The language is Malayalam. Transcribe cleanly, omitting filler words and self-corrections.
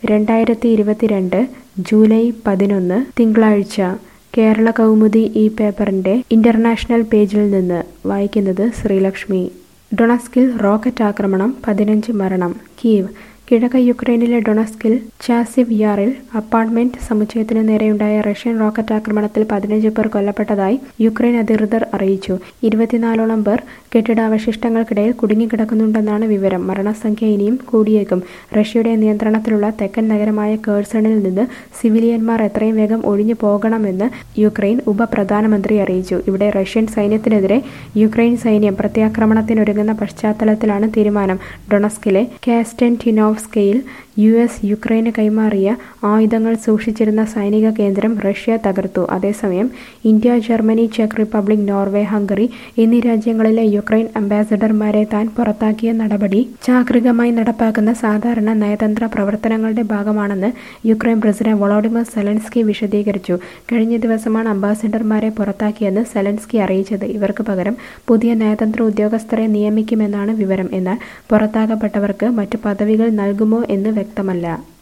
2022 ജൂലൈ 11 തിങ്കളാഴ്ച കേരള കൗമുദി ഈ പേപ്പറിന്റെ ഇന്റർനാഷണൽ പേജിൽ നിന്ന് വായിക്കുന്നത് ശ്രീലക്ഷ്മി. ഡൊണസ്കിൽ റോക്കറ്റ് ആക്രമണം, 15 മരണം. കീവ്. കിഴക്കൻ യുക്രൈനിലെ ഡൊണസ്കിൽ ചാസിവ് യാറിൽ അപ്പാർട്ട്മെന്റ് സമുച്ചയത്തിനു നേരെയുണ്ടായ റഷ്യൻ റോക്കറ്റ് ആക്രമണത്തിൽ 15 പേർ കൊല്ലപ്പെട്ടതായി യുക്രൈൻ അധികൃതർ അറിയിച്ചു. 24ഓളം പേർ കെട്ടിടാവശിഷ്ടങ്ങൾക്കിടയിൽ കുടുങ്ങിക്കിടക്കുന്നുണ്ടെന്നാണ് വിവരം. മരണസംഖ്യ ഇനിയും കൂടിയേക്കും. റഷ്യയുടെ നിയന്ത്രണത്തിലുള്ള തെക്കൻ നഗരമായ കേഴ്സണിൽ നിന്ന് സിവിലിയന്മാർ എത്രയും വേഗം ഒഴിഞ്ഞു പോകണമെന്ന് യുക്രൈൻ ഉപപ്രധാനമന്ത്രി അറിയിച്ചു. ഇവിടെ റഷ്യൻ സൈന്യത്തിനെതിരെ യുക്രൈൻ സൈന്യം പ്രത്യാക്രമണത്തിനൊരുങ്ങുന്ന പശ്ചാത്തലത്തിലാണ് തീരുമാനം. ഡൊണസ്കിലെ കാസ്റ്റന്റിനോവ്സ്കയിൽ US യുക്രൈന് കൈമാറിയ ആയുധങ്ങൾ സൂക്ഷിച്ചിരുന്ന സൈനിക കേന്ദ്രം റഷ്യ തകർത്തു. അതേസമയം ഇന്ത്യ, ജർമ്മനി, ചെക്ക് റിപ്പബ്ലിക്, നോർവേ, ഹംഗറി എന്നീ രാജ്യങ്ങളിലെ യുക്രൈൻ അംബാസഡർമാരെ താൻ പുറത്താക്കിയ നടപടി ചാക്രികമായി നടപ്പാക്കുന്ന സാധാരണ നയതന്ത്ര പ്രവർത്തനങ്ങളുടെ ഭാഗമാണെന്ന് യുക്രൈൻ പ്രസിഡന്റ് വോളോഡിമർ സെലൻസ്കി വിശദീകരിച്ചു. കഴിഞ്ഞ ദിവസമാണ് അംബാസഡർമാരെ പുറത്താക്കിയെന്ന് സെലൻസ്കി അറിയിച്ചത്. ഇവർക്ക് പകരം പുതിയ നയതന്ത്ര ഉദ്യോഗസ്ഥരെ നിയമിക്കുമെന്നാണ് വിവരം. എന്നാൽ പുറത്താക്കപ്പെട്ടവർക്ക് മറ്റു പദവികൾ നൽകുമോ എന്ന് വ്യക്തമല്ല.